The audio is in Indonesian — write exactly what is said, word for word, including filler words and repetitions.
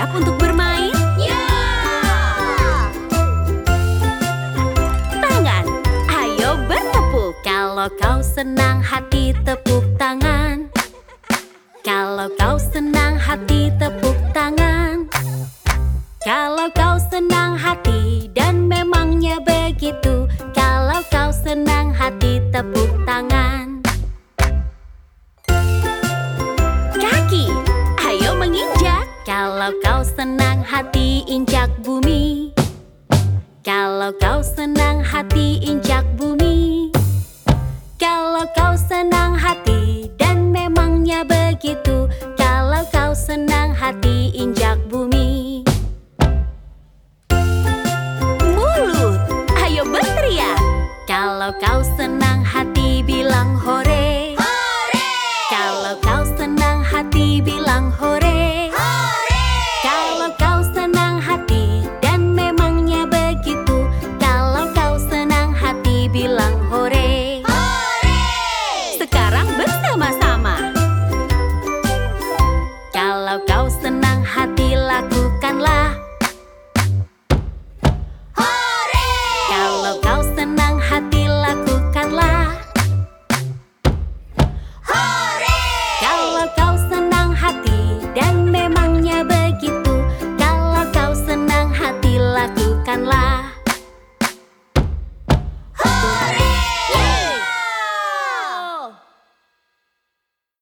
Siap untuk bermain? Ya! Tangan, ayo bertepuk. Kalau kau senang hati tepuk tangan. Kalau kau senang hati tepuk tangan. Kalau kau senang hati dan memangnya begitu. Kalau kau senang hati tepuk tangan. Kaki, ayo menginjak. Kalau kau senang hati injak bumi. Kalau kau senang hati injak bumi. Kalau kau senang hati dan memangnya begitu. Kalau kau senang hati injak bumi.